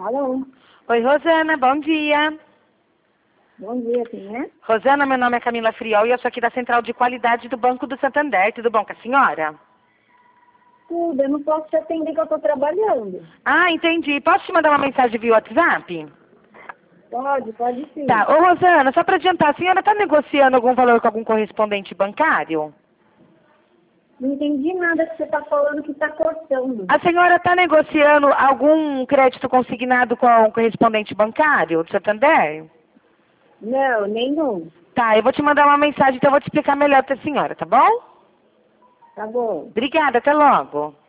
Alô? Oi, Rosana, bom dia. Bom dia, quem é? Rosana, meu nome é Camila Friol e eu sou aqui da Central de Qualidade do Banco do Santander. Tudo bom com a senhora? Tudo, eu não posso te atender que eu estou trabalhando. Ah, entendi. Posso te mandar uma mensagem via WhatsApp? Pode sim. Tá. Ô, Rosana, só para adiantar, a senhora está negociando algum valor com algum correspondente bancário? Não entendi nada que você está falando que está cortando. A senhora está negociando algum crédito consignado com um correspondente bancário do Santander? Não, nenhum. Tá, eu vou te mandar uma mensagem, então eu vou te explicar melhor para a senhora, tá bom? Tá bom. Obrigada, até logo.